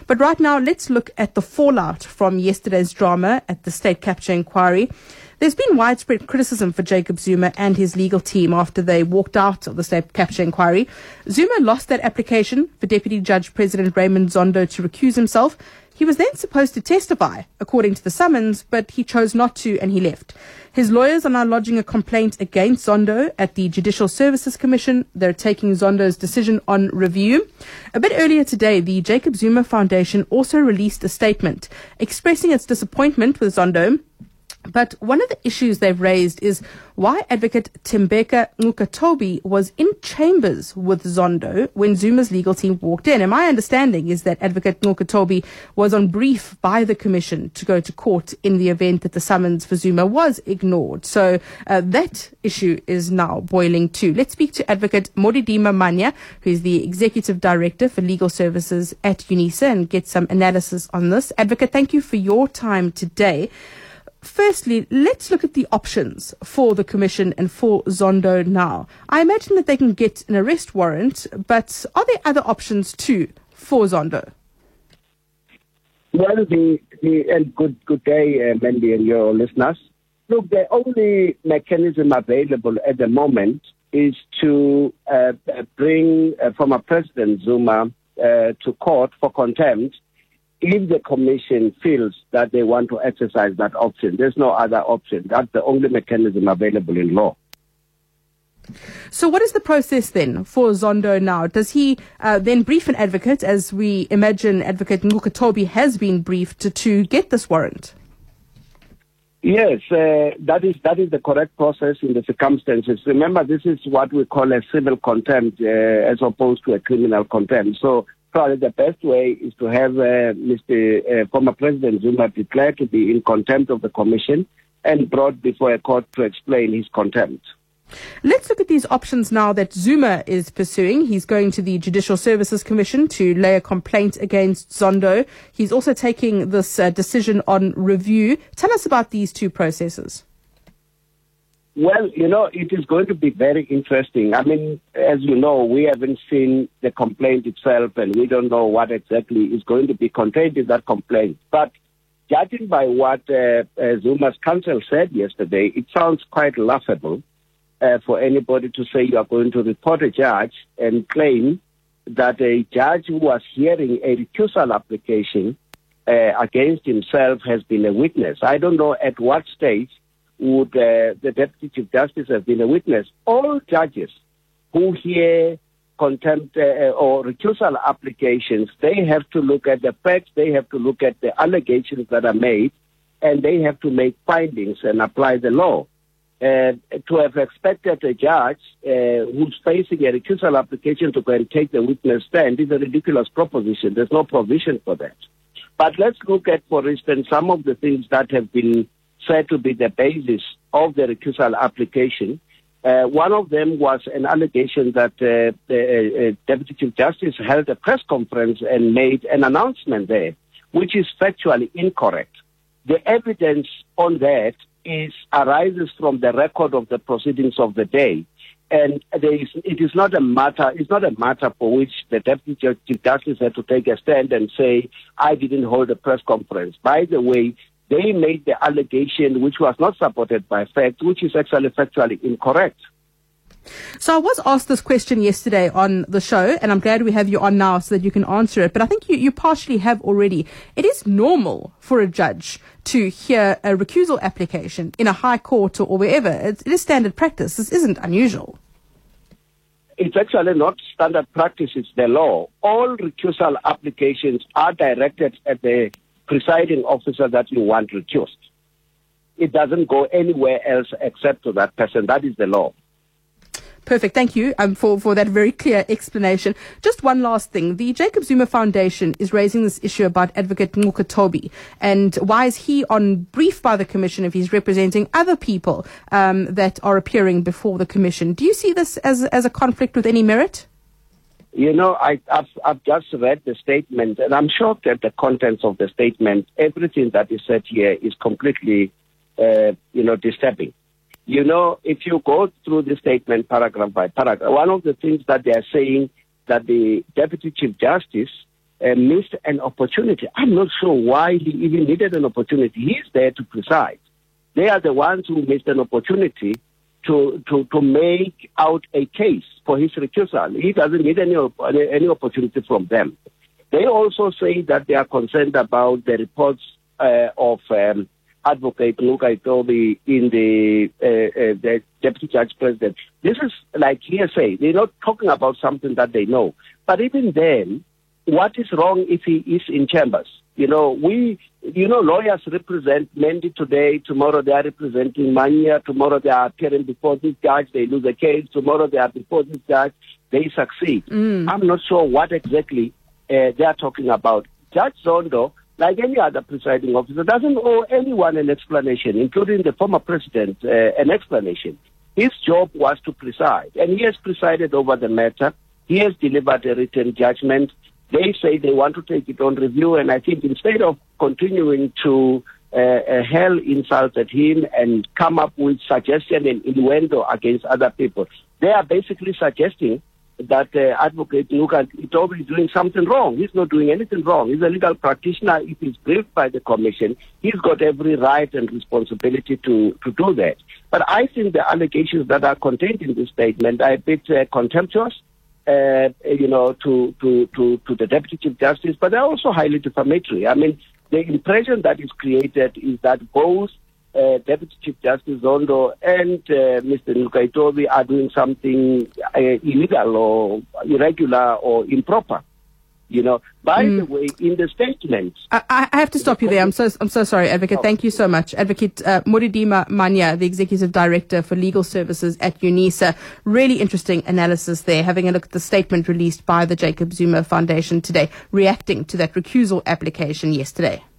But right now, let's look at the fallout from yesterday's drama at the state capture inquiry. There's been widespread criticism for Jacob Zuma and his legal team after they walked out of the state capture inquiry. Zuma lost that application for Deputy Judge President Raymond Zondo to recuse himself. He was then supposed to testify, according to the summons, but he chose not to and he left. His lawyers are now lodging a complaint against Zondo at the Judicial Services Commission. They're taking Zondo's decision on review. A bit earlier today, the Jacob Zuma Foundation also released a statement expressing its disappointment with Zondo. But one of the issues they've raised is why Advocate Thembeka Ngcukaitobi was in chambers with Zondo when Zuma's legal team walked in. And my understanding is that Advocate Ngcukaitobi was on brief by the Commission to go to court in the event that the summons for Zuma was ignored. So that issue is now boiling too. Let's speak to Advocate Modidima Manya, who is the Executive Director for Legal Services at UNISA, and get some analysis on this. Advocate, thank you for your time today. Firstly, let's look at the options for the Commission and for Zondo now. I imagine that they can get an arrest warrant, but are there other options too for Zondo? Well, and good day, Mandy, and your listeners. Look, the only mechanism available at the moment is to bring former President Zuma to court for contempt if the Commission feels that they want to exercise that option. There's no other option. That's the only mechanism available in law. So what is the process then for Zondo now? Does he then brief an advocate, as we imagine Advocate Ngcukaitobi has been briefed to get this warrant? Yes, that is the correct process in the circumstances. Remember, this is what we call a civil contempt as opposed to a criminal contempt. So probably the best way is to have former President Zuma declared to be in contempt of the Commission and brought before a court to explain his contempt. Let's look at these options now that Zuma is pursuing. He's going to the Judicial Services Commission to lay a complaint against Zondo. He's also taking this decision on review. Tell us about these two processes. Well, it is going to be very interesting. I mean, as you know, we haven't seen the complaint itself, and we don't know what exactly is going to be contained in that complaint. But judging by what Zuma's counsel said yesterday, it sounds quite laughable for anybody to say you are going to report a judge and claim that a judge who was hearing a recusal application against himself has been a witness. I don't know at what stage would the Deputy Chief Justice have been a witness. All judges who hear contempt or recusal applications, they have to look at the facts, they have to look at the allegations that are made, and they have to make findings and apply the law. To have expected a judge who's facing a recusal application to go and take the witness stand is a ridiculous proposition. There's no provision for that. But let's look at, for instance, some of the things that have been said to be the basis of the recusal application. One of them was an allegation that the Deputy Chief Justice held a press conference and made an announcement there, which is factually incorrect. The evidence on that arises from the record of the proceedings of the day, and it's not a matter for which the Deputy Chief Justice had to take a stand and say, I didn't hold a press conference. By the way, they made the allegation which was not supported by fact, which is actually factually incorrect. So I was asked this question yesterday on the show, and I'm glad we have you on now so that you can answer it. But I think you partially have already. It is normal for a judge to hear a recusal application in a high court or wherever. It is standard practice. This isn't unusual. It's actually not standard practice. It's the law. All recusal applications are directed at the presiding officer that you want recused. It doesn't go anywhere else except to that person. That is the law. Perfect. Thank you for that very clear explanation. Just one last thing. The Jacob Zuma Foundation is raising this issue about Advocate Ngcukaitobi. And why is he on brief by the Commission if he's representing other people that are appearing before the Commission? Do you see this as a conflict with any merit? I've just read the statement, and I'm shocked at the contents of the statement. Everything that is said here is completely, disturbing. If you go through the statement paragraph by paragraph, one of the things that they are saying that the Deputy Chief Justice missed an opportunity. I'm not sure why he even needed an opportunity. He's there to preside. They are the ones who missed an opportunity to make out a case for his recusal. He doesn't need any opportunity from them. They also say that they are concerned about the reports of Advocate Nuka Itobi in the Deputy Judge President. This is like hearsay. They're not talking about something that they know. But even then, what is wrong if he is in chambers? Lawyers represent Mendy today, tomorrow they are representing Manya, tomorrow they are appearing before this judge, they lose a case, tomorrow they are before this judge, they succeed. I'm not sure what exactly they are talking about. Judge Zondo, like any other presiding officer, doesn't owe anyone an explanation, including the former president, an explanation. His job was to preside, and he has presided over the matter. He has delivered a written judgment. They say they want to take it on review, and I think instead of continuing to hurl insults at him and come up with suggestion and innuendo against other people, they are basically suggesting that Advocate Nuka Itobi is doing something wrong. He's not doing anything wrong. He's a legal practitioner. If he's briefed by the commission, he's got every right and responsibility to do that. But I think the allegations that are contained in this statement are a bit contemptuous. To the Deputy Chief Justice, but they're also highly defamatory. I mean, the impression that is created is that both Deputy Chief Justice Zondo and Mr. Nuka Itobi are doing something illegal or irregular or improper. By the way, in the statement, I have to stop you there. I'm so sorry, Advocate. Thank you so much, Advocate Muridima Manya, the Executive Director for Legal Services at UNISA. Really interesting analysis there. Having a look at the statement released by the Jacob Zuma Foundation today, reacting to that recusal application yesterday.